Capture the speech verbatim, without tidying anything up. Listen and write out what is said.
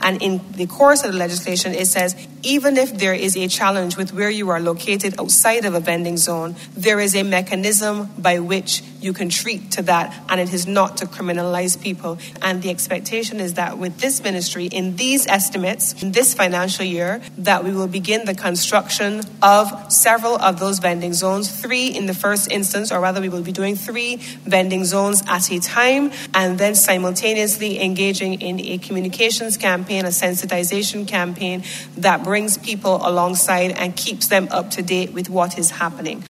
And in the course of the legislation, it says, even if there is a challenge with where you are located outside of a vending zone, there is a mechanism by which you can treat to that, and it is not to criminalize people. And the expectation is that with this ministry, in these estimates, in this financial year, that we will begin the construction of several of those vending zones, three in the first instance, or rather we will be doing three vending zones at a time, and then simultaneously engaging in a communications campaign, a sensitization campaign that brings people alongside and keeps them up to date with what is happening.